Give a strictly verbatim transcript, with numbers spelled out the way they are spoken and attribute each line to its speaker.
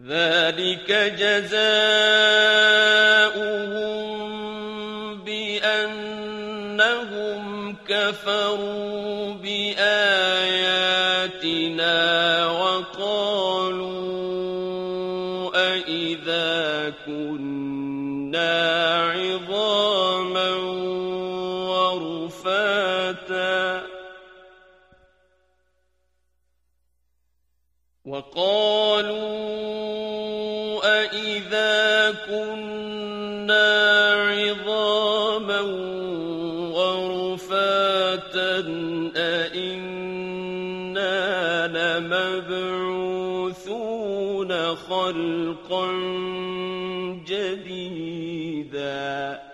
Speaker 1: ذلك جزاؤهم بأنهم كفروا بآياتنا وقالوا أإذا كنا عظاما ورفاتا وقالوا أإذا كنا عظاما ورفاتا أإنا لمبعوثون خلقا جديدا